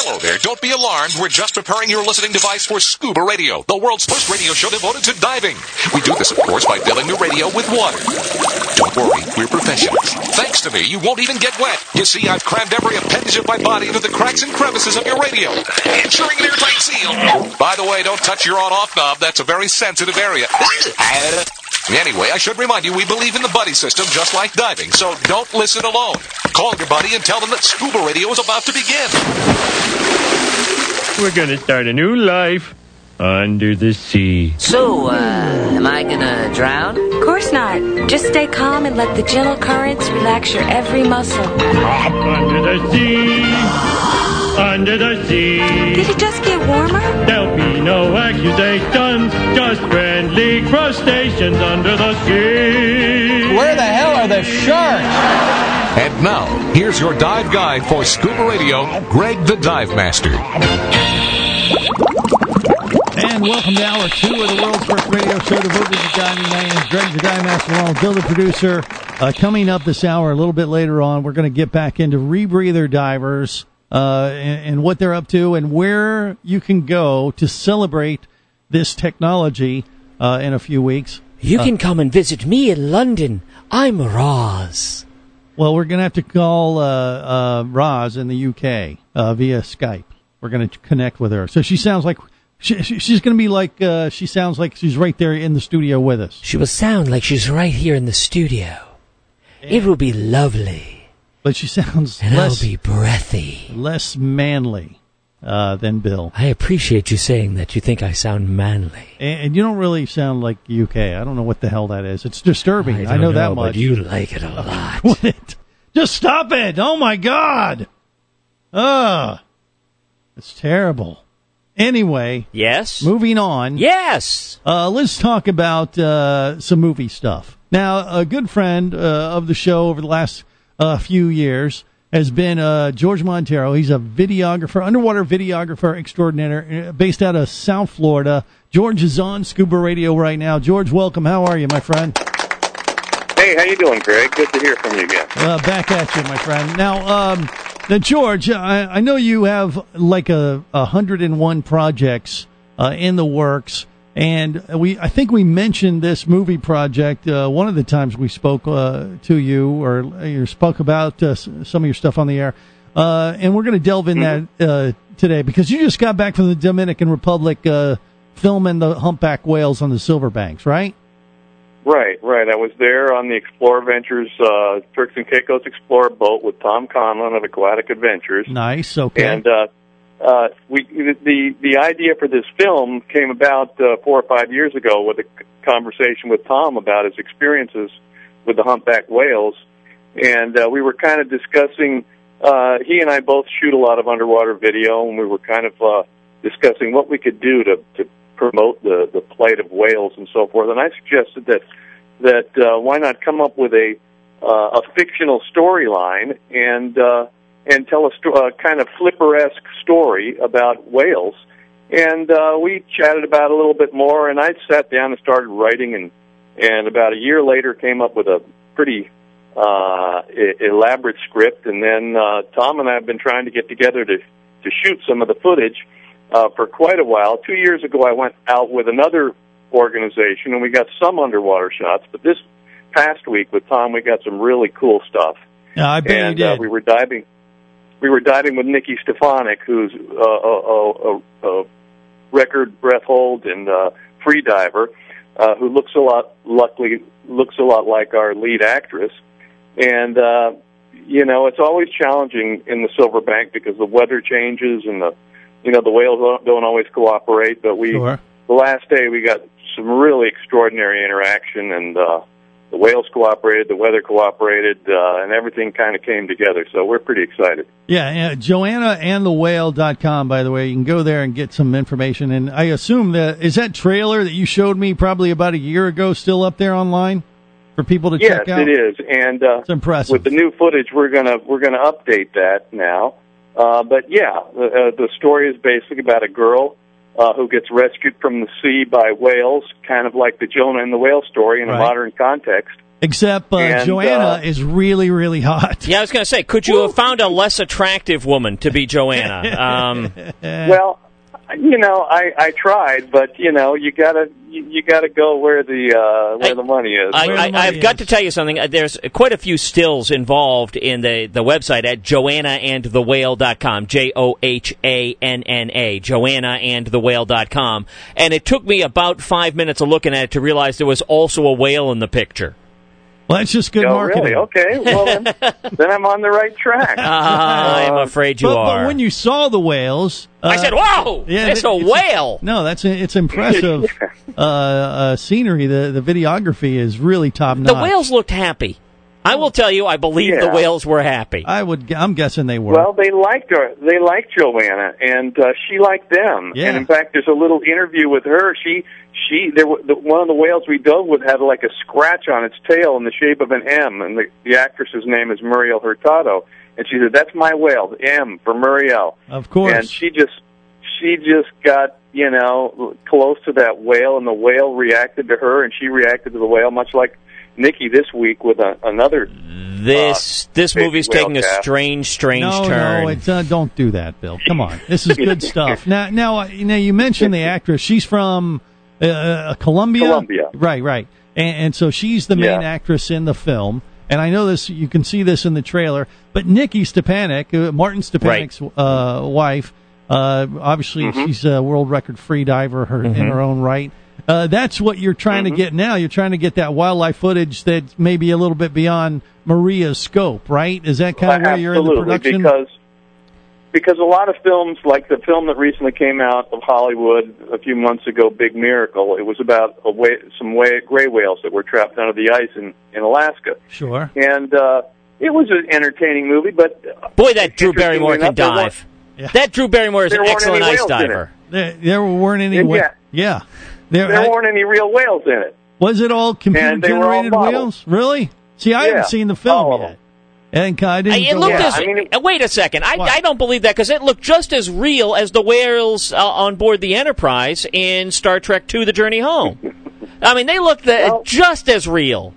Hello there. Don't be alarmed. We're just preparing your listening device for Scuba Radio, the world's first radio show devoted to diving. We do this, of course, by filling the radio with water. Don't worry, we're professionals. Thanks to me, you won't even get wet. You see, I've crammed every appendage of my body into the cracks and crevices of your radio, ensuring an airtight seal. By the way, don't touch your on-off knob. That's a very sensitive area. Anyway, I should remind you, we believe in the buddy system just like diving, so don't listen alone. Call your buddy and tell them that Scuba Radio is about to begin. We're going to start a new life under the sea. So, am I gonna drown? Of course not. Just stay calm and let the gentle currents relax your every muscle. Under the sea. Under the sea. Did it just get warmer? There'll be no accusations, just friendly crustaceans under the sea. Where the hell are the sharks? And now, here's your dive guide for Scuba Radio, Greg the Dive Master. And welcome to Hour 2 of the world's first radio show devoted to diving. My name is Greg the Dive Master, along with Bill the producer. Coming up this hour, a little bit later on, we're going to get back into rebreather divers and what they're up to and where you can go to celebrate this technology in a few weeks. You can come and visit me in London. I'm Roz. Well, we're going to have to call Roz in the UK via Skype. We're going to connect with her. So she sounds like she's going to be like she sounds like she's right there in the studio with us. She will sound like she's right here in the studio. It will be lovely. But she sounds and I'll be breathy. Less manly than Bill. I appreciate you saying that. You think I sound manly. And you don't really sound like UK. I don't know what the hell that is. It's disturbing. I know that much. But you like it a lot. Just stop it. Oh, my God. It's terrible. Anyway. Yes? Moving on. Yes! Let's talk about some movie stuff. Now, a good friend of the show over the last few years has been George Montero. He's a videographer, underwater videographer extraordinaire based out of South Florida. George is on Scuba Radio right now. George, welcome. How are you, my friend? Hey, how you doing, Greg? Good to hear from you again. Back at you, my friend. Now, George, I know you have like 101 projects in the works. And I think we mentioned this movie project one of the times we spoke to you, or you spoke about some of your stuff on the air. And we're going to delve in that today because you just got back from the Dominican Republic filming the humpback whales on the Silver Banks, right? Right. I was there on the Explorer Ventures, Turks and Caicos Explorer boat with Tom Conlon of Aquatic Adventures. Nice. Okay. And the idea for this film came about 4 or 5 years ago with a conversation with Tom about his experiences with the humpback whales, and we were kind of discussing. He and I both shoot a lot of underwater video, and we were kind of discussing what we could do to promote the plight of whales and so forth. And I suggested that why not come up with a fictional storyline and tell a kind of Flipper-esque story about whales. And we chatted about it a little bit more, and I sat down and started writing, and about a year later came up with a pretty elaborate script. And then Tom and I have been trying to get together to shoot some of the footage for quite a while. 2 years ago, I went out with another organization, and we got some underwater shots. But this past week with Tom, we got some really cool stuff. Yeah, I bet you did. We were diving with Nikki Stefanik, who's a record breath hold and free diver, who looks a lot like our lead actress. And it's always challenging in the Silverbank because the weather changes and the whales don't always cooperate. But the last day we got some really extraordinary interaction, and the whales cooperated, the weather cooperated, and everything kind of came together. So we're pretty excited. Yeah, JoannaandTheWhale.com, by the way. You can go there and get some information. And I assume is that trailer that you showed me probably about a year ago still up there online for people to check out? Yes, it is. And it's impressive. With the new footage, we're gonna update that now. But yeah, the story is basically about a girl who gets rescued from the sea by whales, kind of like the Jonah and the Whale story in a modern context. Except And, Joanna is really, really hot. Yeah, I was going to say, could you have found a less attractive woman to be Joanna? Well, I tried, but you gotta go where the money is. I've got to tell you something. There's quite a few stills involved in the website at JoannaandTheWhale.com, JoHanna, JoannaandTheWhale.com, and it took me about 5 minutes of looking at it to realize there was also a whale in the picture. Well, that's just good marketing. Really? Okay. Well, then I'm on the right track. I'm afraid you are. But when you saw the whales, I said, "Whoa! Yeah, it's a whale!" No, it's impressive scenery. The videography is really top notch. The whales looked happy. I will tell you, I believe the whales were happy. I'm guessing they were. Well, they liked her. They liked Joanna, and she liked them. Yeah. And in fact, there's a little interview with her. One of the whales we dove with had like a scratch on its tail in the shape of an M, and the actress's name is Muriel Hurtado. And she said, "That's my whale, the M for Muriel." Of course. And she just got close to that whale, and the whale reacted to her, and she reacted to the whale, much like Nikki this week with another. This movie's taking a strange turn. No, don't do that, Bill. Come on, this is good stuff. Now, you mentioned the actress. She's from Colombia. Colombia, right, and so she's the main actress in the film. And I know this. You can see this in the trailer. But Nikki Stepanek, Martin Stepanek's wife, obviously she's a world record free diver in her own right. That's what you're trying to get now. You're trying to get that wildlife footage that's maybe a little bit beyond Maria's scope, right? Is that kind of where you're in the production? Because a lot of films, like the film that recently came out of Hollywood a few months ago, Big Miracle, it was about some gray whales that were trapped under the ice in Alaska. Sure. And it was an entertaining movie, but... Boy, that Drew Barrymore can dive. That Drew Barrymore is an excellent ice diver. There weren't any... Yeah. There weren't any real whales in it. Was it all computer-generated whales? Really? See, I haven't seen the film yet. And I didn't wait a second. I don't believe that, because it looked just as real as the whales on board the Enterprise in Star Trek II: The Journey Home. I mean, they looked just as real.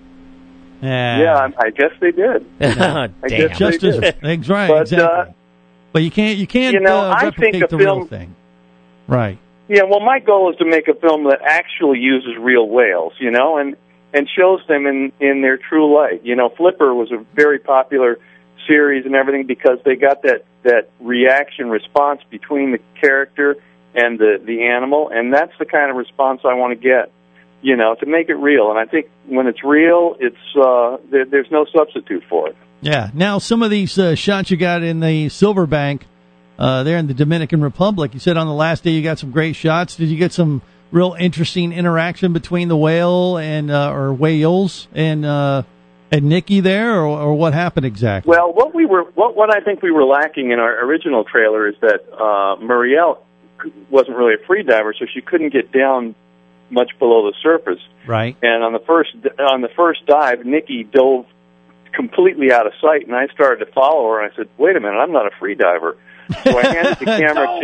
Yeah, I guess they did. Damn. Just as right, but, exactly. But you can't replicate the real thing. Right. Yeah, well, my goal is to make a film that actually uses real whales, and shows them in their true light. Flipper was a very popular series and everything because they got that reaction response between the character and the animal, and that's the kind of response I want to get, to make it real. And I think when it's real, there's no substitute for it. Yeah. Now, some of these shots you got in the Silverbank, there in the Dominican Republic, you said on the last day you got some great shots. Did you get some real interesting interaction between the whale and or whales and Nikki there, or what happened exactly? Well, what I think we were lacking in our original trailer is that Muriel wasn't really a free diver, so she couldn't get down much below the surface. Right. And on the first dive, Nikki dove completely out of sight, and I started to follow her. And I said, "Wait a minute, I'm not a free diver." So I handed the camera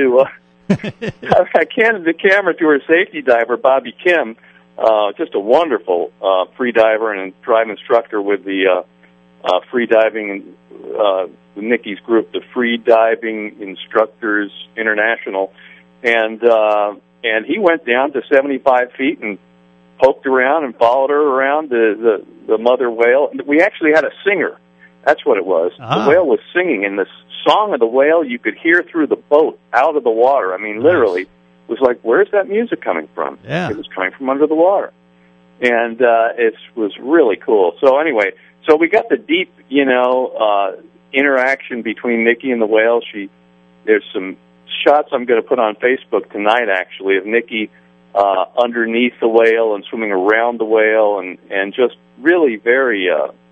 to her safety diver, Bobby Kim, just a wonderful free diver and drive instructor with the free diving Nikki's group, the Free Diving Instructors International, and he went down to 75 feet and poked around and followed her around the mother whale. We actually had a singer. That's what it was. The whale was singing, and the song of the whale you could hear through the boat out of the water. I mean, literally, it was like, where's that music coming from? Yeah. It was coming from under the water. And it was really cool. So anyway, we got the deep, interaction between Nikki and the whale. There's some shots I'm going to put on Facebook tonight, actually, of Nikki underneath the whale and swimming around the whale, and just really very,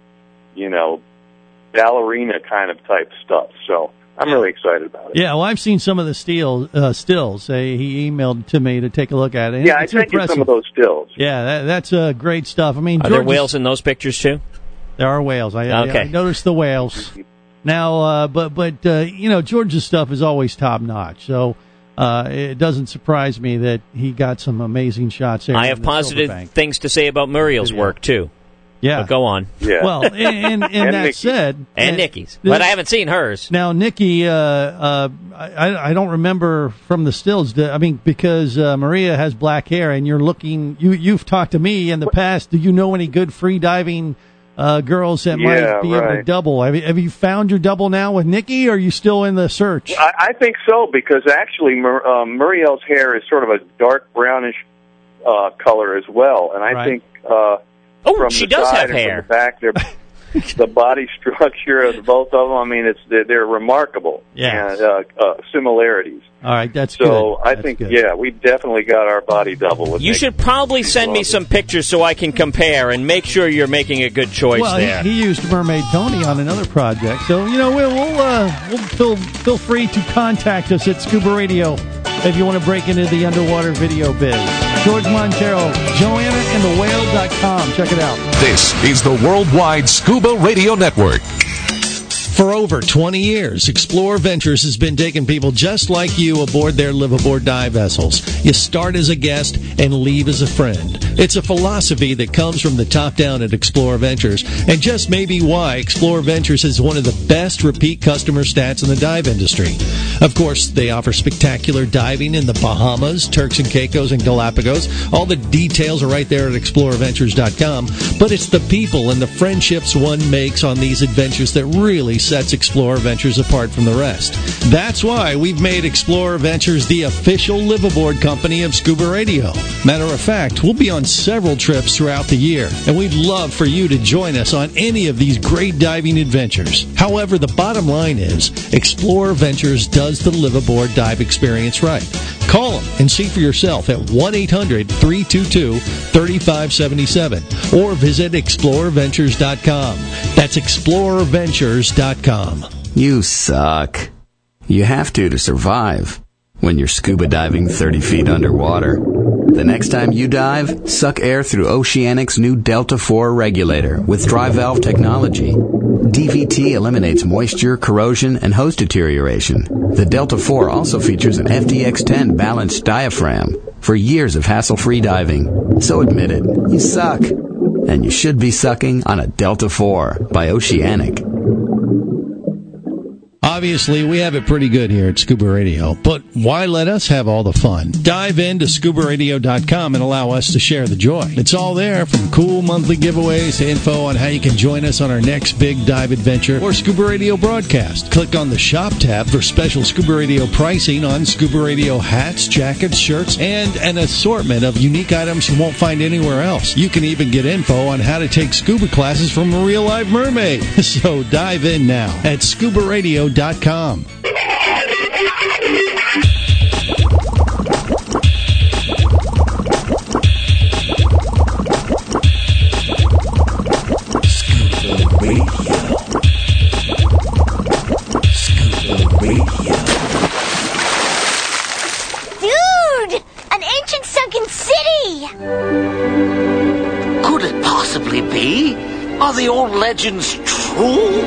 ballerina kind of type stuff. So I'm really excited about it. Yeah, well, I've seen some of the stills. He emailed to me to take a look at it. Yeah, I sent you some of those stills. Yeah, that's great stuff. I mean, are there whales in those pictures too? There are whales. I noticed the whales. Now, but George's stuff is always top notch. So it doesn't surprise me that he got some amazing shots there. I have positive things to say about Muriel's work too. Yeah. But go on. Yeah. Well, and that Nikki. said... And Nikki's. But I haven't seen hers. Now, Nikki, I don't remember from the stills. Because Maria has black hair, and you've talked to me in the past. Do you know any good free diving girls that might be able to double? Have you found your double now with Nikki, or are you still in the search? I think so, because actually Muriel's hair is sort of a dark brownish color as well, and I think from she the does side have and hair. from the back, the body structure of both of them, I mean, they're remarkable. Yes. And similarities. All right, that's good. So I That's think, good. we definitely got our body double with You Nikki. should probably send me some pictures so I can compare and make sure you're making a good choice Well, there. he used Mermaid Tony on another project, so we'll feel free to contact us at Scuba Radio if you want to break into the underwater video biz. George Montero, JoannaandtheWhale.com. Check it out. This is the Worldwide Scuba Radio Network. For over 20 years, Explorer Ventures has been taking people just like you aboard their live-aboard dive vessels. You start as a guest and leave as a friend. It's a philosophy that comes from the top down at Explorer Ventures, and just maybe why Explorer Ventures is one of the best repeat customer stats in the dive industry. Of course, they offer spectacular diving in the Bahamas, Turks and Caicos, and Galapagos. All the details are right there at explorerventures.com, but it's the people and the friendships one makes on these adventures that really sets Explorer Ventures apart from the rest. That's why we've made Explorer Ventures the official live-aboard company of Scuba Radio. Matter of fact, we'll be on several trips throughout the year, and we'd love for you to join us on any of these great diving adventures. However, the bottom line is, Explorer Ventures does the live-aboard dive experience right. Call them and see for yourself at 1-800-322-3577 or visit explorerventures.com. That's explorerventures.com. You suck. You have to survive when you're scuba diving 30 feet underwater. The next time you dive, suck air through Oceanic's new Delta 4 regulator with dry valve technology. DVT eliminates moisture, corrosion, and hose deterioration. The Delta 4 also features an FDX10 balanced diaphragm for years of hassle-free diving. So admit it, you suck. And you should be sucking on a Delta 4 by Oceanic. Obviously, we have it pretty good here at Scuba Radio, but why let us have all the fun? Dive into ScubaRadio.com and allow us to share the joy. It's all there, from cool monthly giveaways to info on how you can join us on our next big dive adventure or Scuba Radio broadcast. Click on the Shop tab for special Scuba Radio pricing on Scuba Radio hats, jackets, shirts, and an assortment of unique items you won't find anywhere else. You can even get info on how to take scuba classes from a real-life mermaid. So dive in now at ScubaRadio.com. Dude! An ancient sunken city! Could it possibly be? Are the old legends true?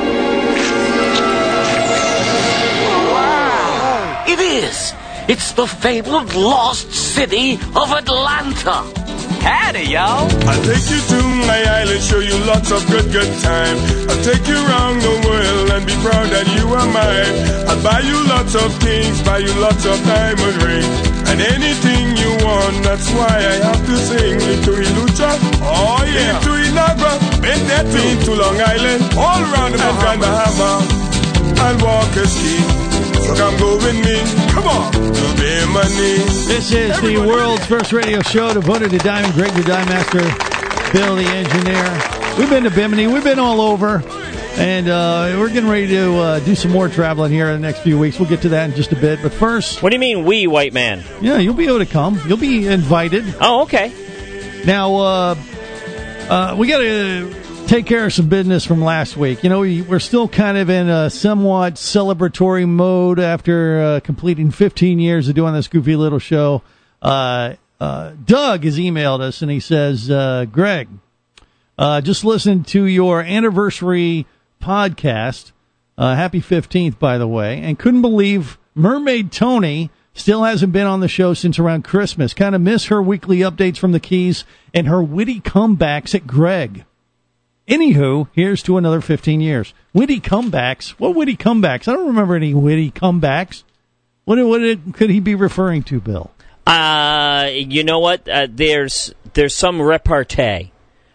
It is! It's the fabled lost city of Atlanta! Howdy, y'all! I'll take you to my island, show you lots of good time. I'll take you around the world and be proud that you are mine. I'll buy you lots of things, buy you lots of diamond rings, and anything you want, that's why I have to sing. Into Ilucha, oh yeah, into Inagua, been that been to Long Island, all around the book and Bahama. I'll walk a ski. So come go with me, come on, to Bimini. This is the world's first radio show devoted to diving. Greg, the dive master, Bill, the engineer. We've been to Bimini, we've been all over, and we're getting ready to do some more traveling here in the next few weeks. We'll get to that in just a bit, but first... What do you mean, we, white man? Yeah, you'll be able to come. You'll be invited. Oh, okay. Now, we got to take care of some business from last week. You know, we're still kind of in a somewhat celebratory mode after completing 15 years of doing this goofy little show. Doug has emailed us, and he says, Greg, just listened to your anniversary podcast. Happy 15th, by the way, and couldn't believe Mermaid Tony still hasn't been on the show since around Christmas. Kind of miss her weekly updates from the Keys and her witty comebacks at Greg. Anywho, here's to another 15 years. Witty comebacks. What witty comebacks? I don't remember any witty comebacks. What could he be referring to, Bill? You know what? There's some repartee.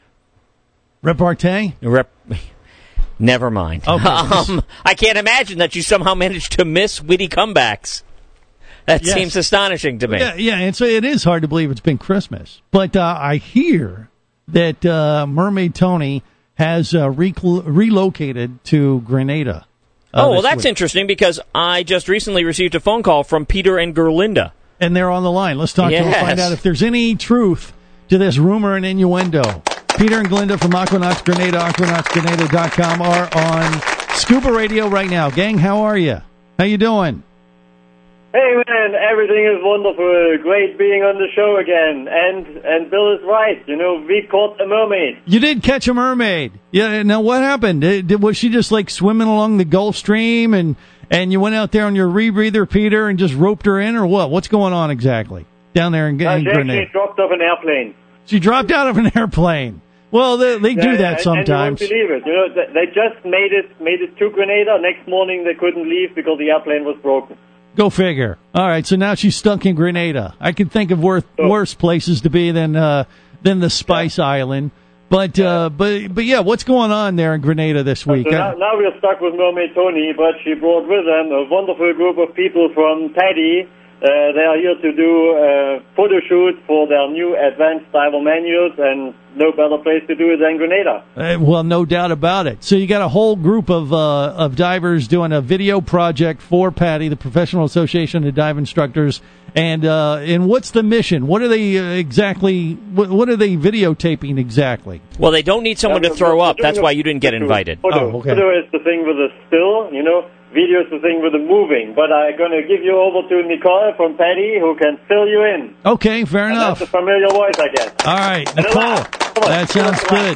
Repartee? Never mind. Okay. I can't imagine that you somehow managed to miss witty comebacks. That seems astonishing to me. Yeah, and so it is hard to believe it's been Christmas. But I hear that Mermaid Tony has relocated to Grenada. That's interesting because I just recently received a phone call from Peter and Gerlinda. And they're on the line. Let's talk to them and find out if there's any truth to this rumor and innuendo. Peter and Glinda from Aquanauts Grenada, aquanautsgrenada.com are on Scuba Radio right now. Gang, how are you? How you doing? Hey, man, everything is wonderful. Great being on the show again. And Bill is right. You know, we caught a mermaid. You did catch a mermaid. Yeah, now what happened? Was she just like swimming along the Gulf Stream and you went out there on your rebreather, Peter, and just roped her in, or what? What's going on exactly down there in Grenada? She dropped off an airplane. She dropped out of an airplane. Well, they do that sometimes. And you won't believe it. You know, they just made it to Grenada. Next morning they couldn't leave because the airplane was broken. Go figure. All right, so now she's stuck in Grenada. I could think of worse places to be than the Spice Island. But yeah, what's going on there in Grenada this week? So now we're stuck with Mermaid Tony, but she brought with them a wonderful group of people from Paddy. They are here to do a photo shoot for their new advanced diver manuals, and no better place to do it than Grenada. Well, no doubt about it. So you got a whole group of divers doing a video project for Paddy, the Professional Association of Dive Instructors. And what's the mission? What are they exactly? What are they videotaping exactly? Well, they don't need someone to throw up. That's why you didn't get invited. Photo is the thing with the still, you know. Video is the thing with the moving, but I'm going to give you over to Nicole from Paddy, who can fill you in. Okay, fair enough. That's a familiar voice, I guess. All right, Nicole, that sounds good.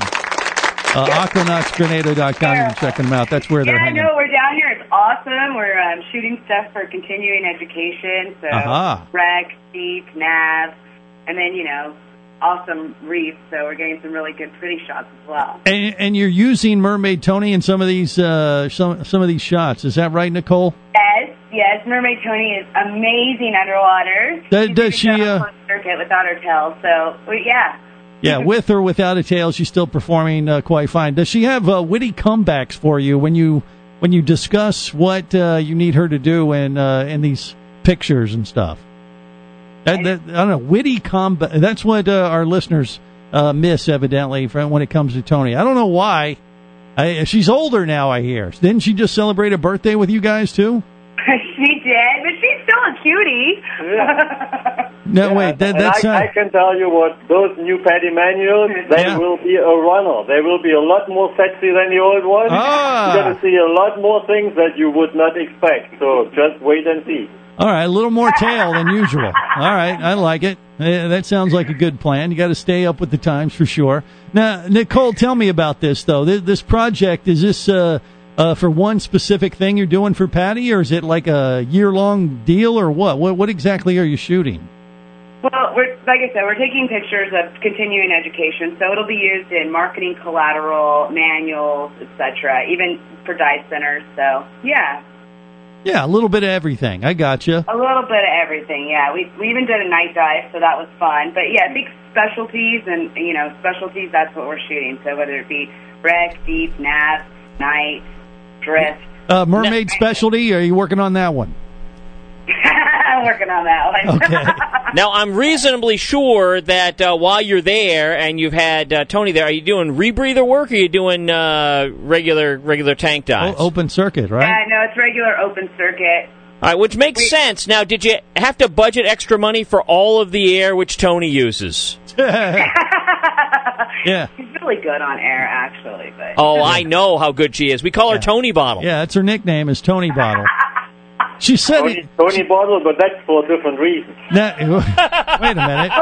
Aquanautsgrenada.com, you can check them out. That's where they're hanging. Yeah, no, we're down here. It's awesome. We're shooting stuff for continuing education, so rec, deep, nav, and then, you know, awesome reefs, so we're getting some really good pretty shots as well. And you're using Mermaid Tony in some of these some of these shots. Is that right, Nicole? Yes. Mermaid Tony is amazing underwater. Does she circuit without her tail? So yeah. Yeah, with or without a tail, she's still performing quite fine. Does she have witty comebacks for you when you discuss what you need her to do in these pictures and stuff? I don't know, witty comeback. That's what our listeners miss, evidently, when it comes to Tony. I don't know why. She's older now, I hear. Didn't she just celebrate a birthday with you guys, too? She did, but she's still a cutie. Yeah. No, wait. I can tell you what, those new Paddy manuals, they will be a runner. They will be a lot more sexy than the old ones. You're going to see a lot more things that you would not expect. So just wait and see. All right, a little more tail than usual. All right, I like it. That sounds like a good plan. You got to stay up with the times for sure. Now, Nicole, tell me about this, though. This project, is this for one specific thing you're doing for Paddy, or is it like a year-long deal, or what? What exactly are you shooting? Well, like I said, we're taking pictures of continuing education, so it'll be used in marketing collateral, manuals, etc., even for dive centers. So, yeah. Yeah, a little bit of everything. I gotcha. A little bit of everything, yeah. We even did a night dive, so that was fun. But, yeah, big specialties, and, you know, specialties, that's what we're shooting. So whether it be rec, deep, nav, night, drift. Mermaid specialty, are you working on that one? I'm working on that one. Okay. Now, I'm reasonably sure that while you're there and you've had Tony there, are you doing rebreather work, or are you doing regular tank dives? Open circuit, right? Yeah, no, it's regular open circuit. All right, which makes sense. Now, did you have to budget extra money for all of the air which Tony uses? Yeah. She's really good on air, actually. But. Oh, I know how good she is. We call her Tony Bottle. Yeah, that's her nickname, is Tony Bottle. She said Tony Bottle, but that's for a different reason. Wait a minute.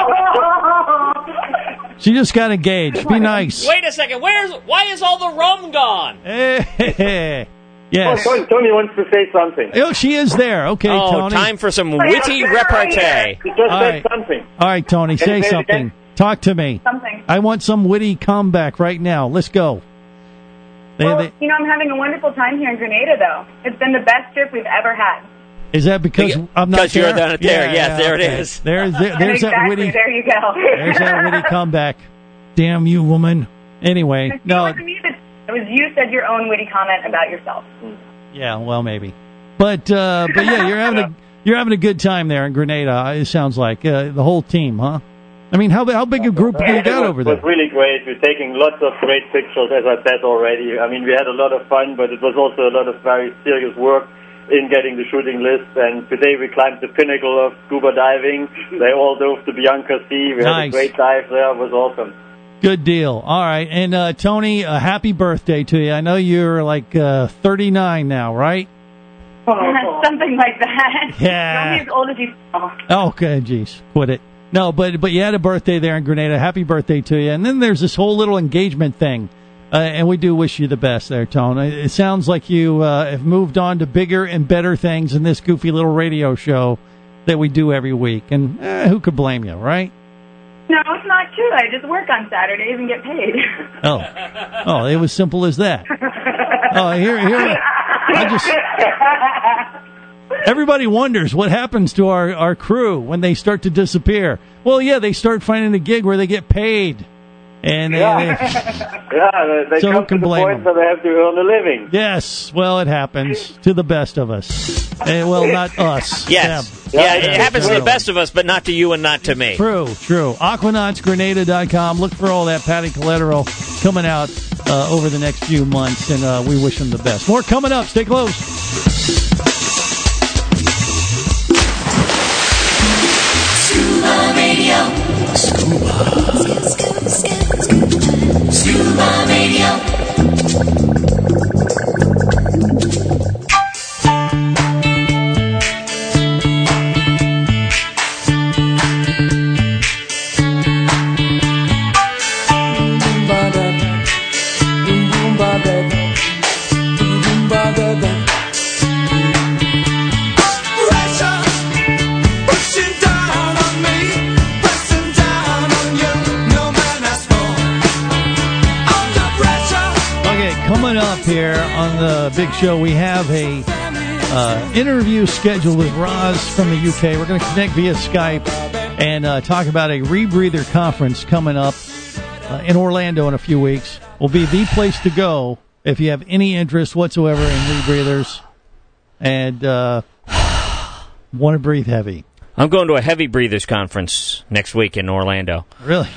She just got engaged. Be nice. Wait a second. Why is all the rum gone? Yes. Oh, Tony wants to say something. Oh, she is there. Okay, Tony. Time for some witty repartee. She just said something. All right, Tony, say something. Talk to me. Something. I want some witty comeback right now. Let's go. I'm having a wonderful time here in Grenada, though. It's been the best trip we've ever had. Is that because I'm not there? Because you're not there. Yes, there it is. There's exactly, that witty. There you go. There's that witty comeback. Damn you, woman. Anyway, no. It was you said your own witty comment about yourself. Yeah, well, maybe. But yeah, you're having a good time there in Grenada. It sounds like the whole team, huh? I mean, how big a group do you got over there? It was really great. We're taking lots of great pictures, as I said already. I mean, we had a lot of fun, but it was also a lot of very serious work in getting the shooting list. And today we climbed the pinnacle of scuba diving. They all dove to Bianca Sea. We had a great dive there. It was awesome. Good deal. All right. And Tony, happy birthday to you. I know you're like 39 now, right? Something like that. Yeah. Don't be as old as you are. Okay, geez. Quit it. No, but you had a birthday there in Grenada. Happy birthday to you. And then there's this whole little engagement thing. And we do wish you the best there, Tony. It sounds like you have moved on to bigger and better things in this goofy little radio show that we do every week. And who could blame you, right? No, it's not true. I just work on Saturdays and get paid. Oh, it was simple as that. Everybody wonders what happens to our crew when they start to disappear. Well, yeah, they start finding a gig where they get paid. And they so come to the point where they have to earn a living. Yes, well, it happens to the best of us. Well, not us. Yes. It happens to the best of us, but not to you and not to me. True. Aquanautsgrenada.com. Look for all that Patty collateral coming out over the next few months, and we wish them the best. More coming up. Stay close. Scuba Radio. Scuba Radio. Here on the big show, we have a interview scheduled with Roz from the UK. We're going to connect via Skype and talk about a rebreather conference coming up in Orlando in a few weeks. Will be the place to go if you have any interest whatsoever in rebreathers and want to breathe heavy. I'm going to a heavy breathers conference next week in Orlando. Really?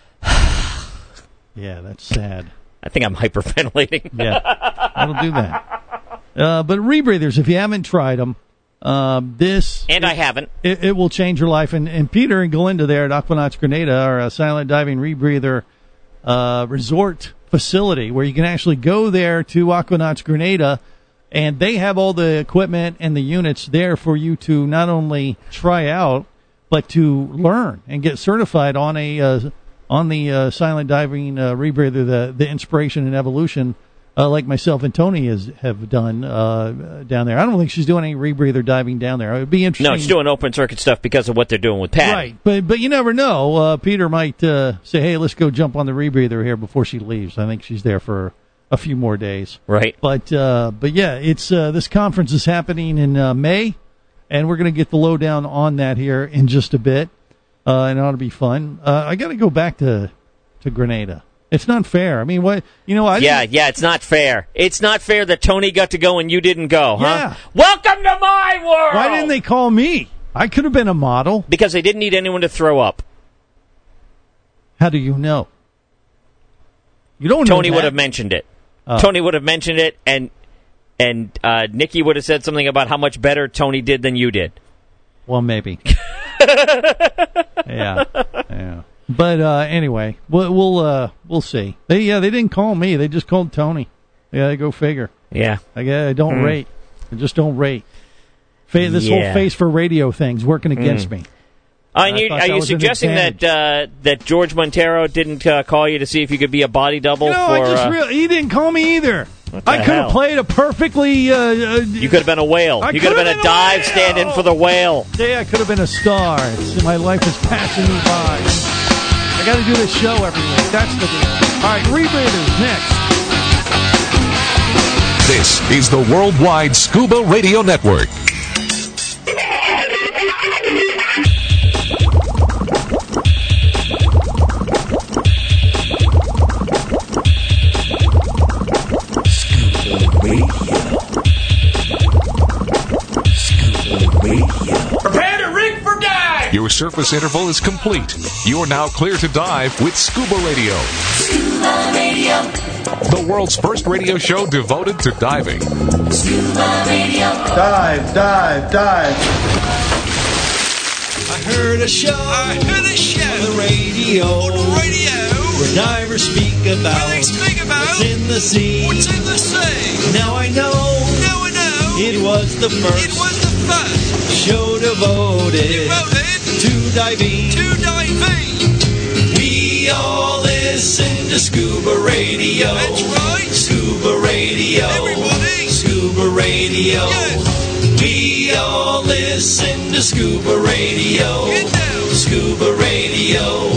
Yeah, that's sad. I think I'm hyperventilating. Yeah, that'll do that. But rebreathers, if you haven't tried them, I haven't. It will change your life. And Peter and Galinda there at Aquanauts Grenada are a silent diving rebreather resort facility where you can actually go there to Aquanauts Grenada, and they have all the equipment and the units there for you to not only try out, but to learn and get certified on the silent diving rebreather, the Inspiration and Evolution, like myself and Tony have done down there. I don't think she's doing any rebreather diving down there. It would be interesting. No, she's doing open circuit stuff because of what they're doing with Patty. Right, but you never know. Peter might say, hey, let's go jump on the rebreather here before she leaves. I think she's there for a few more days. Right. But yeah, it's this conference is happening in May, and we're going to get the lowdown on that here in just a bit. And it ought to be fun. I got to go back to Grenada. It's not fair. I mean, what it's not fair. It's not fair that Tony got to go and you didn't go, huh? Yeah. Welcome to my world. Why didn't they call me? I could have been a model. Because they didn't need anyone to throw up. How do you know? You don't know. Tony would have mentioned it. Tony would have mentioned it, and Nikki would have said something about how much better Tony did than you did. Well, maybe. Yeah. But anyway, we'll see. They didn't call me. They just called Tony. Yeah, go figure. Yeah. I don't rate. I just don't rate. This whole face for radio thing's working against me. Are you suggesting that George Montero didn't call you to see if you could be a body double? He didn't call me either. I could have played a perfectly... you could have been a whale. You could have been a dive stand-in for the whale. Yeah, I could have been a star. My life is passing me by. I got to do this show every week. That's the deal. All right, Rebreathers next. This is the Worldwide Scuba Radio Network. Prepare to rig for dive! Your surface interval is complete. You are now clear to dive with Scuba Radio. Scuba Radio. The world's first radio show devoted to diving. Scuba Radio. Dive, dive, dive. I heard a show on the radio. Where divers speak about what's in the sea. Now I know. It was the first show devoted to diving. We all listen to Scuba Radio. That's right. Scuba Radio. Everybody. Scuba Radio. Yes. We all listen to Scuba Radio. Get down. Scuba Radio.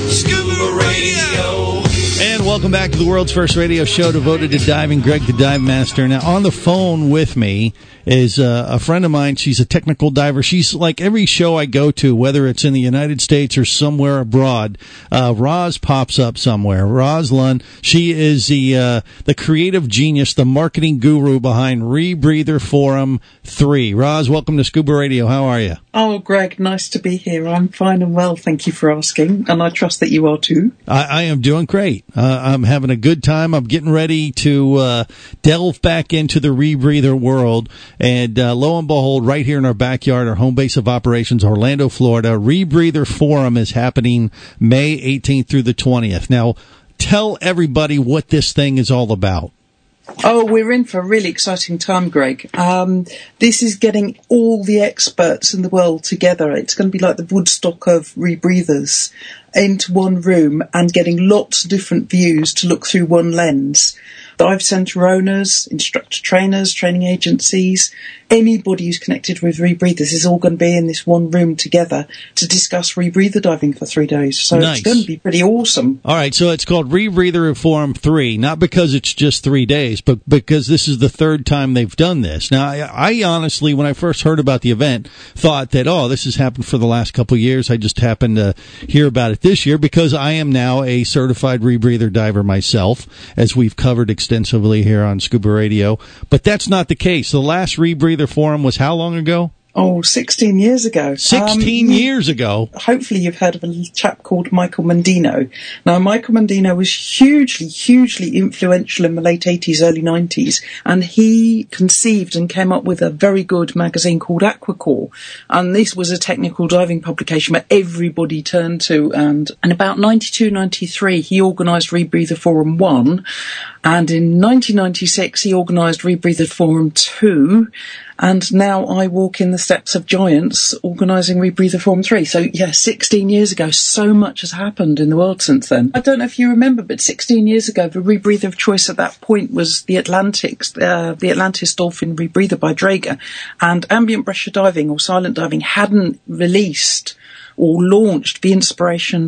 Scuba Radio. And welcome back to the world's first radio show devoted to diving. Greg the Dive Master. Now, on the phone with me is a friend of mine. She's a technical diver. She's like every show I go to, whether it's in the United States or somewhere abroad. Roz pops up somewhere. Roz Lund. She is the creative genius, the marketing guru behind Rebreather Forum 3. Roz, welcome to Scuba Radio. How are you? Oh, Greg, nice to be here. I'm fine and well. Thank you for asking. And I trust that you are too. I am doing great. I'm having a good time. I'm getting ready to delve back into the Rebreather world. And lo and behold, right here in our backyard, our home base of operations, Orlando, Florida, Rebreather Forum is happening May 18th through the 20th. Now, tell everybody what this thing is all about. Oh, we're in for a really exciting time, Greg. This is getting all the experts in the world together. It's going to be like the Woodstock of rebreathers into one room and getting lots of different views to look through one lens. Dive centre owners, instructor trainers, training agencies, anybody who's connected with rebreathers is all going to be in this one room together to discuss rebreather diving for 3 days. So nice. It's going to be pretty awesome. All right, so it's called Rebreather Forum 3, not because it's just 3 days, but because this is the third time they've done this. Now, I honestly, when I first heard about the event, thought that, this has happened for the last couple of years. I just happened to hear about it this year because I am now a certified rebreather diver myself, as we've covered extensively here on Scuba Radio. But that's not the case. The last Rebreather Forum was how long ago? Oh, 16 years ago. 16 years ago. Hopefully you've heard of a chap called Michael Mondino. Now, Michael Mondino was hugely influential in the late 80s, early 90s, and he conceived and came up with a very good magazine called Aquacore. And this was a technical diving publication where everybody turned to. And in about 92, 93, he organised Rebreather Forum 1. And in 1996, he organised Rebreather Forum 2. And now I walk in the steps of giants organising Rebreather Forum 3. So, 16 years ago, so much has happened in the world since then. I don't know if you remember, but 16 years ago, the rebreather of choice at that point was the Atlantis Dolphin Rebreather by Draeger. And ambient pressure diving or silent diving hadn't released or launched the Inspiration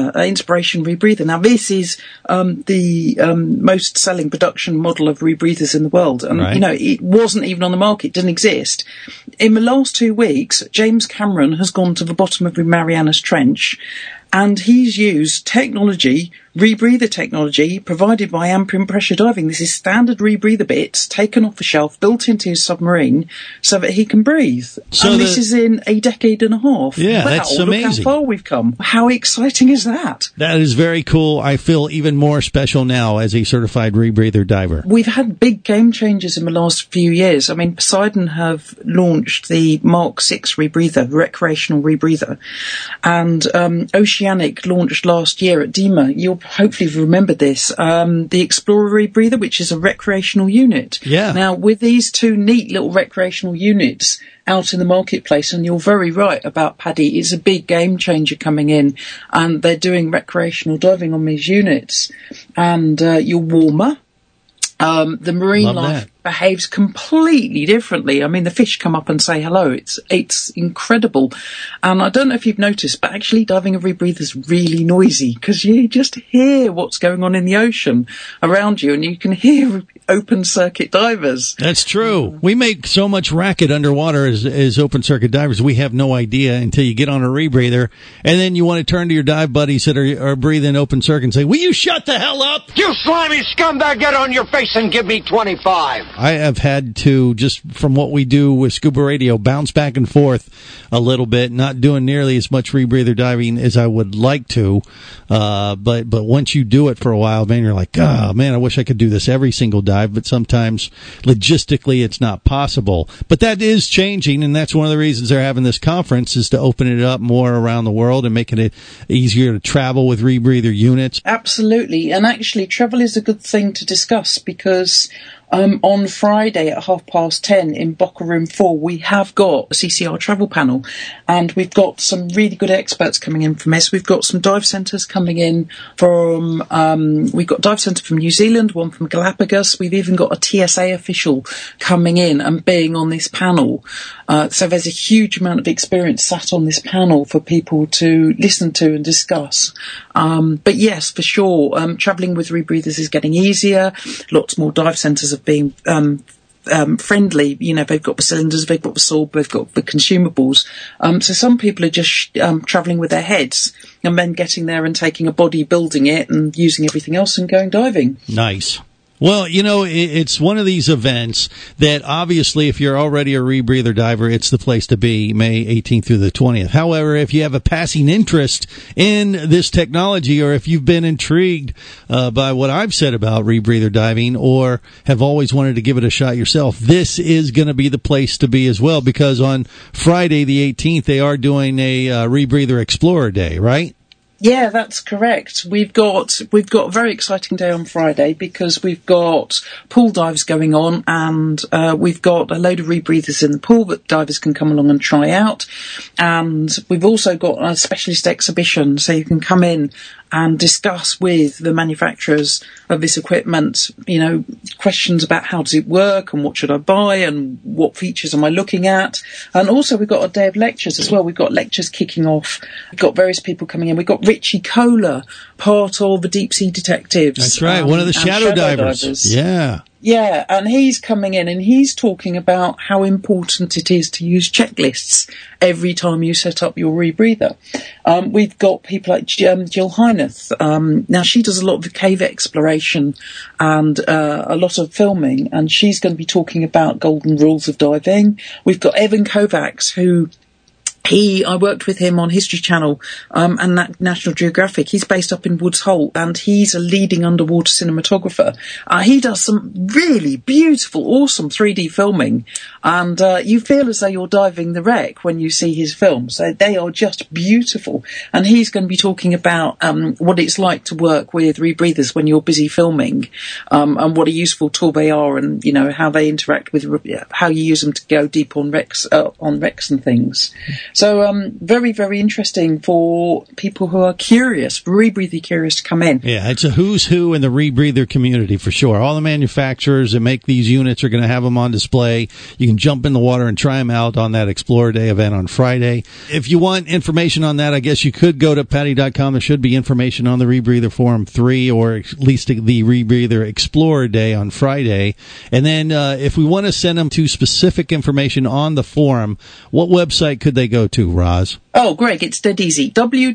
Rebreather. Now, this is the most selling production model of rebreathers in the world. And, right. It wasn't even on the market, it didn't exist. In the last 2 weeks, James Cameron has gone to the bottom of the Marianas Trench and he's used rebreather technology provided by Ambient Pressure Diving. This is standard rebreather bits taken off the shelf, built into his submarine so that he can breathe. So this is in a decade and a half. Yeah, wow, that's look amazing. How far we've come. How exciting is that? That is very cool. I feel even more special now as a certified rebreather diver. We've had big game changers in the last few years. I mean, Poseidon have launched the Mark 6 rebreather, recreational rebreather, and Oceanic launched last year at DEMA. You'll hopefully remember this, the Explorer rebreather, which is a recreational unit. Yeah. Now, with these two neat little recreational units out in the marketplace, and you're very right about Paddy, it's a big game changer coming in, and they're doing recreational diving on these units. And you're warmer. The marine life behaves completely differently. I mean, the fish come up and say hello. It's incredible. And I don't know if you've noticed, but actually diving a rebreather is really noisy because you just hear what's going on in the ocean around you, and you can hear open circuit divers. That's true. We make so much racket underwater as open circuit divers, we have no idea until you get on a rebreather, and then you want to turn to your dive buddies that are breathing open circuit and say, will you shut the hell up? You slimy scumbag, get on your face and give me 25. I have had to, just from what we do with Scuba Radio, bounce back and forth a little bit, not doing nearly as much rebreather diving as I would like to, but once you do it for a while, man, you're like, oh man, I wish I could do this every single dive, but sometimes logistically it's not possible. But that is changing, and that's one of the reasons they're having this conference, is to open it up more around the world and making it easier to travel with rebreather units. Absolutely, and actually travel is a good thing to discuss because on Friday at 10:30 in Boca Room 4, we have got a CCR travel panel, and we've got some really good experts coming in from this. We've got some dive centres coming in from, we've got a dive centre from New Zealand, one from Galapagos. We've even got a TSA official coming in and being on this panel. So there's a huge amount of experience sat on this panel for people to listen to and discuss. But yes, for sure, travelling with rebreathers is getting easier. Lots more dive centres have been friendly. You know, they've got the cylinders, they've got the sword, they've got the consumables. So some people are just travelling with their heads and then getting there and taking a body, building it and using everything else and going diving. Nice. Well, you know, it's one of these events that obviously if you're already a rebreather diver, it's the place to be, May 18th through the 20th. However, if you have a passing interest in this technology, or if you've been intrigued by what I've said about rebreather diving, or have always wanted to give it a shot yourself, this is going to be the place to be as well, because on Friday the 18th, they are doing a Rebreather Explorer Day, right? Yeah, that's correct. We've got a very exciting day on Friday because we've got pool dives going on, and we've got a load of rebreathers in the pool that divers can come along and try out. And we've also got a specialist exhibition, so you can come in and discuss with the manufacturers of this equipment, you know, questions about how does it work and what should I buy and what features am I looking at. And also we've got a day of lectures as well. We've got lectures kicking off. We've got various people coming in. We've got Richie Kohler, part of the Deep Sea Detectives. That's right, one of the shadow divers. Yeah. Yeah, and he's coming in and he's talking about how important it is to use checklists every time you set up your rebreather. We've got people like Jill Hyneth. Now, she does a lot of cave exploration and a lot of filming, and she's going to be talking about golden rules of diving. We've got Evan Kovacs, who... I worked with him on History Channel and National Geographic. He's based up in Woods Hole, and he's a leading underwater cinematographer. He does some really beautiful, awesome 3D filming, and you feel as though you're diving the wreck when you see his films. They are just beautiful, and he's going to be talking about what it's like to work with rebreathers when you're busy filming, and what a useful tool they are, and you know how they interact with, how you use them to go deep on wrecks and things. So very, very interesting for people who are curious, rebreather curious, to come in. Yeah, it's a who's who in the rebreather community for sure. All the manufacturers that make these units are going to have them on display. You can jump in the water and try them out on that Explorer Day event on Friday. If you want information on that, I guess you could go to patty.com. There should be information on the Rebreather Forum 3, or at least the Rebreather Explorer Day on Friday. And then if we want to send them to specific information on the forum, what website could they go to, Roz? Oh, Greg, it's dead easy.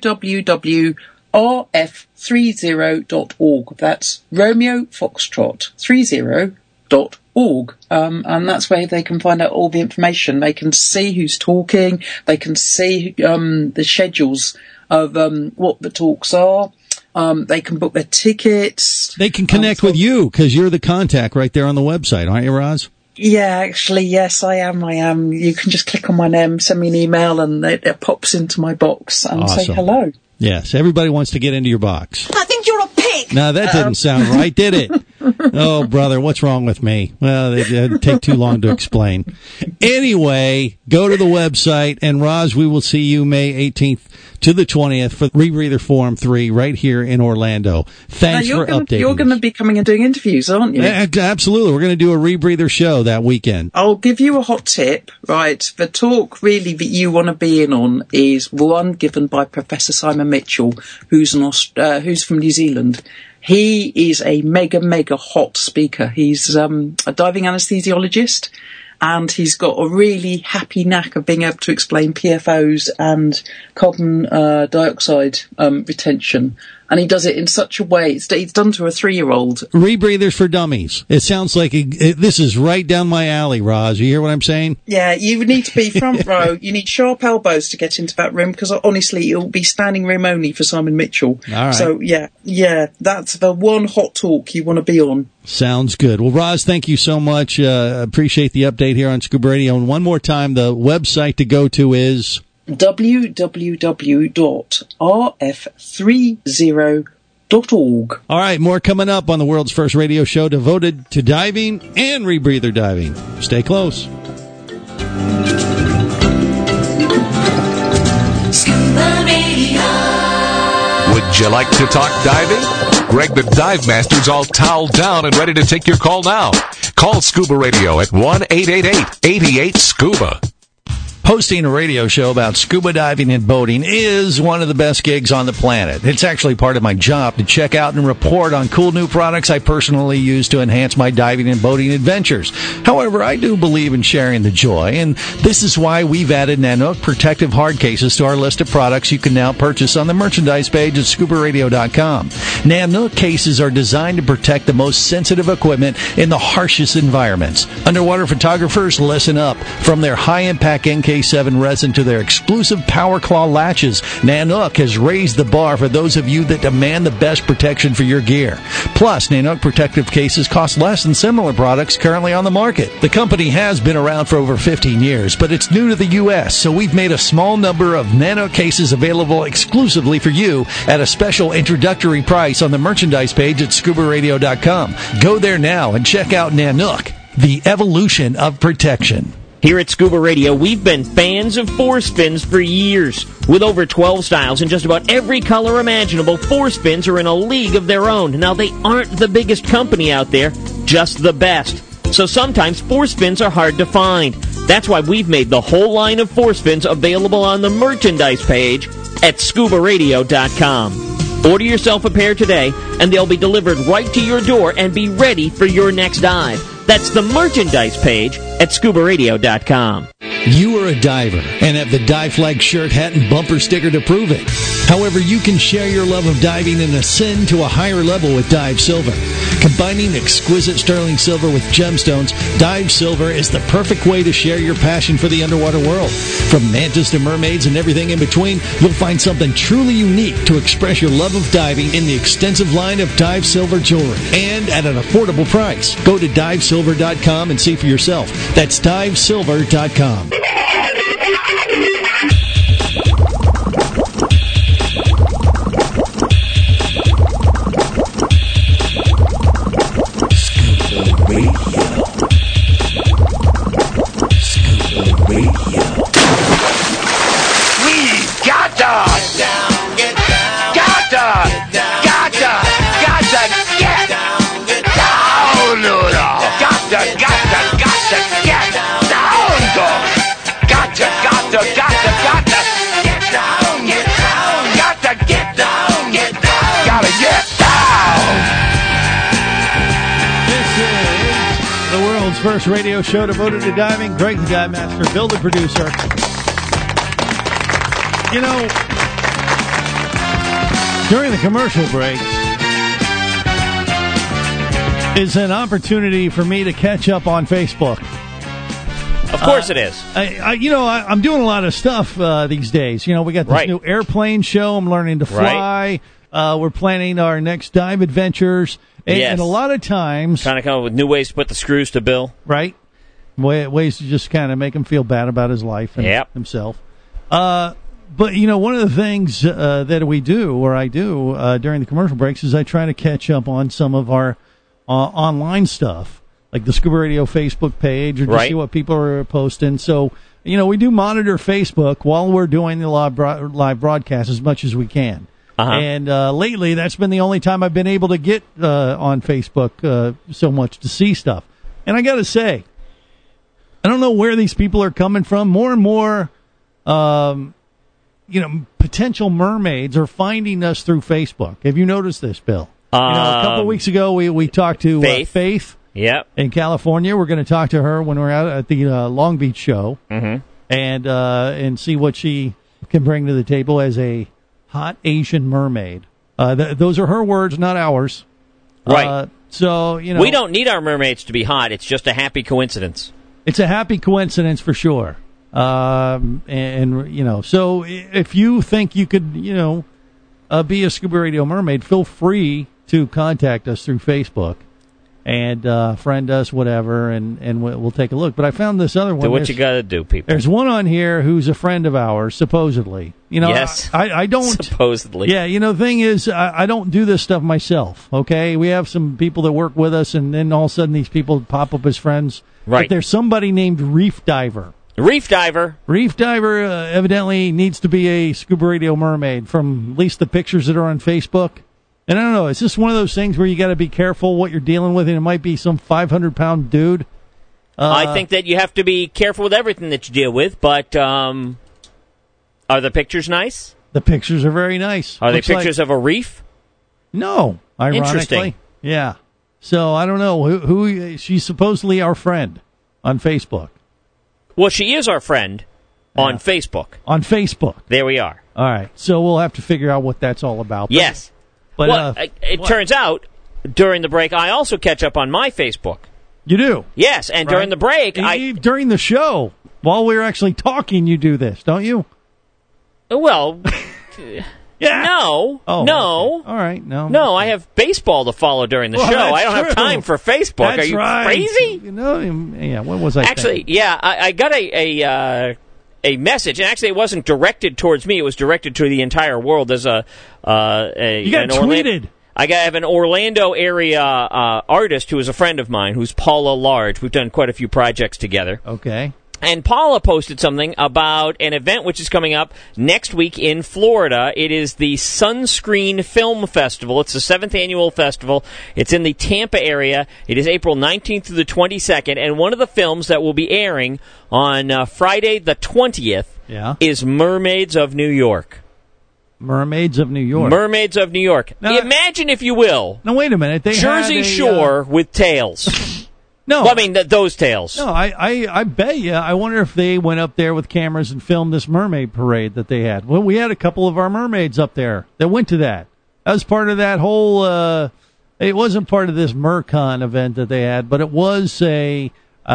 www.rf30.org. That's Romeo Foxtrot 30.org. And that's where they can find out all the information. They can see who's talking. They can see the schedules of what the talks are. They can book their tickets. They can connect with you because you're the contact right there on the website, aren't you, Roz? Yeah, actually, yes, I am. You can just click on my name, send me an email, and it pops into my box and say hello. Yes, everybody wants to get into your box. I think you're a pig. No, that didn't sound right, did it? Oh, brother, what's wrong with me? Well, they take too long to explain. Anyway, go to the website, and Roz, we will see you May 18th to the 20th for Rebreather Forum 3 right here in Orlando. Thanks for updating. You're going to be coming and doing interviews, aren't you? Absolutely. We're going to do a Rebreather show that weekend. I'll give you a hot tip, right? The talk really that you want to be in on is one given by Professor Simon Mitchell, who's from New Zealand. He is a mega hot speaker. He's a diving anesthesiologist, and he's got a really happy knack of being able to explain PFOs and carbon dioxide retention. And he does it in such a way, it's done to a 3-year-old. Rebreathers for Dummies. It sounds like this is right down my alley, Roz. You hear what I'm saying? Yeah, you need to be front row. You need sharp elbows to get into that room, because honestly, it'll be standing room only for Simon Mitchell. All right. So, yeah, that's the one hot talk you want to be on. Sounds good. Well, Roz, thank you so much. Appreciate the update here on Scuba Radio. And one more time, the website to go to is www.rf30.org. All right, more coming up on the world's first radio show devoted to diving and rebreather diving. Stay close. Scuba Radio. Would you like to talk diving? Greg the Dive Master's all toweled down and ready to take your call now. Call Scuba Radio at 1-888-88-SCUBA. Hosting a radio show about scuba diving and boating is one of the best gigs on the planet. It's actually part of my job to check out and report on cool new products I personally use to enhance my diving and boating adventures. However, I do believe in sharing the joy, and this is why we've added Nanook protective hard cases to our list of products you can now purchase on the merchandise page at scubaradio.com. Nanook cases are designed to protect the most sensitive equipment in the harshest environments. Underwater photographers, listen up. From their high-impact NK7 resin to their exclusive Power Claw latches, Nanook has raised the bar for those of you that demand the best protection for your gear. Plus, Nanook protective cases cost less than similar products currently on the market. The company has been around for over 15 years, but it's new to the U.S., so we've made a small number of Nanook cases available exclusively for you at a special introductory price on the merchandise page at scubaradio.com. Go there now and check out Nanook, the evolution of protection. Here at Scuba Radio, we've been fans of Force Fins for years. With over 12 styles and just about every color imaginable, Force Fins are in a league of their own. Now, they aren't the biggest company out there, just the best. So sometimes Force Fins are hard to find. That's why we've made the whole line of Force Fins available on the merchandise page at scubaradio.com. Order yourself a pair today, and they'll be delivered right to your door and be ready for your next dive. That's the merchandise page at scubaradio.com. You are a diver and have the Dive Flag shirt, hat, and bumper sticker to prove it. However, you can share your love of diving and ascend to a higher level with Dive Silver. Combining exquisite sterling silver with gemstones, Dive Silver is the perfect way to share your passion for the underwater world. From mantas to mermaids and everything in between, you'll find something truly unique to express your love of diving in the extensive line of Dive Silver jewelry, and at an affordable price. Go to divesilver.com and see for yourself. That's divesilver.com. First radio show devoted to diving. Greg the Dive Master, Bill the producer. You know, during the commercial breaks is an opportunity for me to catch up on Facebook. Of course it is. I'm doing a lot of stuff these days. You know, we got this new airplane show. I'm learning to fly. We're planning our next dive adventures. And a lot of times... Trying to come up with new ways to put the screws to Bill. Right. Ways to just kind of make him feel bad about his life and himself. But, one of the things that we do, or I do, during the commercial breaks is I try to catch up on some of our online stuff, like the Scuba Radio Facebook page, or just see what people are posting. So, we do monitor Facebook while we're doing the live broadcast as much as we can. And lately, that's been the only time I've been able to get on Facebook so much to see stuff. And I got to say, I don't know where these people are coming from. More and more, potential mermaids are finding us through Facebook. Have you noticed this, Bill? A couple of weeks ago, we talked to Faith. Yep. In California. We're going to talk to her when we're out at the Long Beach show, and see what she can bring to the table as a hot Asian mermaid. Those are her words, not ours. Right. So, we don't need our mermaids to be hot. It's just a happy coincidence. It's a happy coincidence for sure. So if you think you could, be a Scuba Radio mermaid, feel free to contact us through Facebook and friend us, whatever, and we'll take a look. But I found this other one. Do what you got to do, people. There's one on here who's a friend of ours, supposedly. Yes. I don't. Supposedly. Yeah, the thing is, I don't do this stuff myself, okay? We have some people that work with us, and then all of a sudden these people pop up as friends. Right. But there's somebody named Reef Diver. Reef Diver evidently needs to be a Scuba Radio mermaid from at least the pictures that are on Facebook. And I don't know, it's just one of those things where you got to be careful what you're dealing with, and it might be some 500-pound dude. I think that you have to be careful with everything that you deal with, but are the pictures nice? The pictures are very nice. Are they pictures of a reef? No, ironically. Interesting. Yeah. So I don't know who she's supposedly our friend on Facebook. Well, she is our friend on Facebook. On Facebook. There we are. All right. So we'll have to figure out what that's all about. Yes. But it turns out, during the break, I also catch up on my Facebook. You do? Yes, and during the break, during the show, while we're actually talking, you do this, don't you? Well, yeah. No. Oh, no. Okay. All right, no. No, I have baseball to follow during the show. I don't have time for Facebook. That's Are you crazy? crazy? What was I Actually, thinking? yeah, I got a message, and actually it wasn't directed towards me. It was directed to the entire world. There's you got tweeted. I have an Orlando area artist who is a friend of mine, who's Paula Large. We've done quite a few projects together. Okay. And Paula posted something about an event which is coming up next week in Florida. It is the Sunscreen Film Festival. It's the 7th annual festival. It's in the Tampa area. It is April 19th through the 22nd. And one of the films that will be airing on Friday the 20th is Mermaids of New York. Mermaids of New York. Mermaids of New York. Now, imagine, if you will. Now, wait a minute. They Jersey Shore with tails. No, well, I mean those tails. No, I bet you. I wonder if they went up there with cameras and filmed this mermaid parade that they had. Well, we had a couple of our mermaids up there that went to that. That was part of that whole. It wasn't part of this Mercon event that they had, but it was a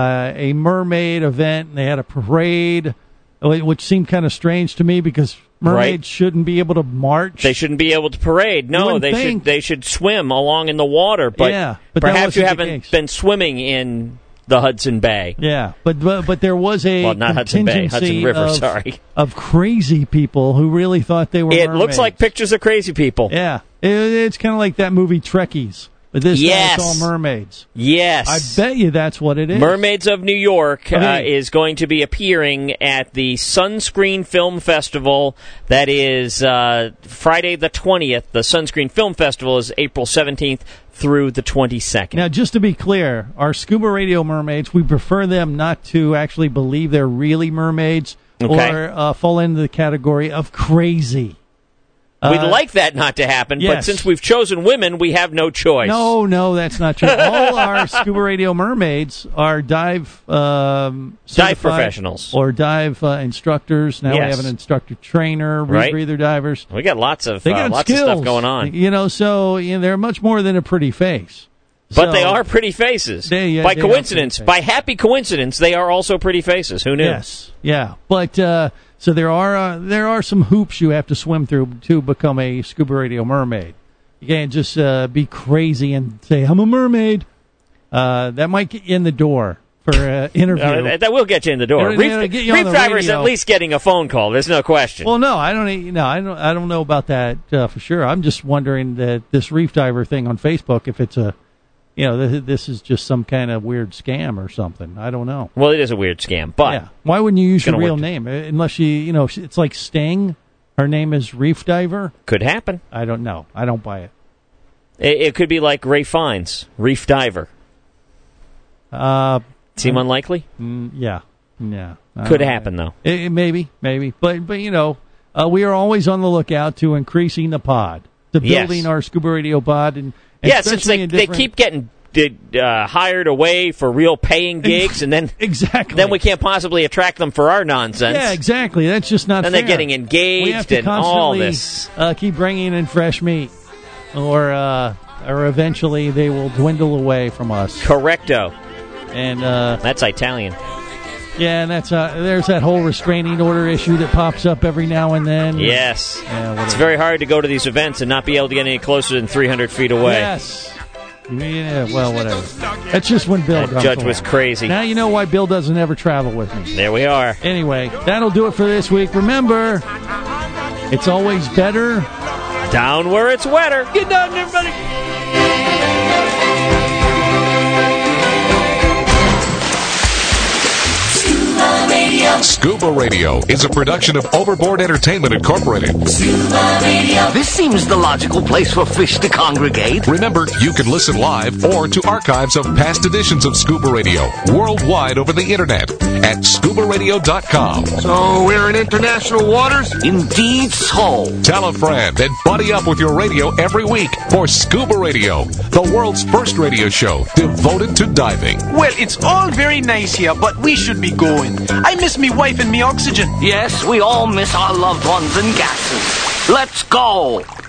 mermaid event, and they had a parade, which seemed kind of strange to me because mermaids shouldn't be able to march. They shouldn't be able to parade. No, they should swim along in the water. But, but perhaps you haven't been swimming in the Hudson Bay. Yeah, but there was a not Hudson Bay, Hudson River. Of crazy people who really thought they were. It mermaids. Looks like pictures of crazy people. Yeah, it's kind of like that movie Trekkies. But this time it's all mermaids. Yes. I bet you that's what it is. Mermaids of New York is going to be appearing at the Sunscreen Film Festival. That is Friday the 20th. The Sunscreen Film Festival is April 17th through the 22nd. Now, just to be clear, our Scuba Radio mermaids, we prefer them not to actually believe they're really mermaids or fall into the category of crazy. We'd like that not to happen, but since we've chosen women, we have no choice. No, that's not true. All our Scuba Radio mermaids are dive professionals or dive instructors. Now we have an instructor trainer, rebreather divers. We got lots of stuff going on. So they're much more than a pretty face. But they are pretty faces. By coincidence, by happy coincidence, they are also pretty faces. Who knew? Yes, yeah. But so there are some hoops you have to swim through to become a Scuba Radio mermaid. You can't just be crazy and say, I'm a mermaid. That might get you in the door for an interview. That will get you in the door. Reef Diver's at least getting a phone call. There's no question. Well, no, I don't know about that for sure. I'm just wondering that this Reef Diver thing on Facebook, if it's a this is just some kind of weird scam or something. I don't know. Well, it is a weird scam, but why wouldn't you use your real name unless it's like Sting? Her name is Reef Diver. Could happen. I don't know. I don't buy it. It could be like Ray Fiennes, Reef Diver. Seem unlikely? Yeah. Could happen though. Maybe, but we are always on the lookout to increasing the pod, to building our Scuba Radio pod, and since they keep getting hired away for real paying gigs, and then then we can't possibly attract them for our nonsense. Yeah, exactly. That's just not. And fair. they're getting engaged we have to and all constantly, this. Keep bringing in fresh meat, or eventually they will dwindle away from us. Correcto. And that's Italian. Yeah, and that's there's that whole restraining order issue that pops up every now and then. Yes. It's very hard to go to these events and not be able to get any closer than 300 feet away. Yes. Yeah, well, whatever. That's just when Bill comes judge along. was crazy. Now you know why Bill doesn't ever travel with me. There we are. Anyway, that'll do it for this week. Remember, it's always better down where it's wetter. Get down, everybody. Scuba Radio is a production of Overboard Entertainment Incorporated. Scuba Radio. This seems the logical place for fish to congregate. Remember, you can listen live or to archives of past editions of Scuba Radio worldwide over the internet at scubaradio.com. So we're in international waters? Indeed so. Tell a friend and buddy up with your radio every week for Scuba Radio, the world's first radio show devoted to diving. Well, it's all very nice here, but we should be going. I miss me wife and me oxygen. Yes, we all miss our loved ones and gases. Let's go.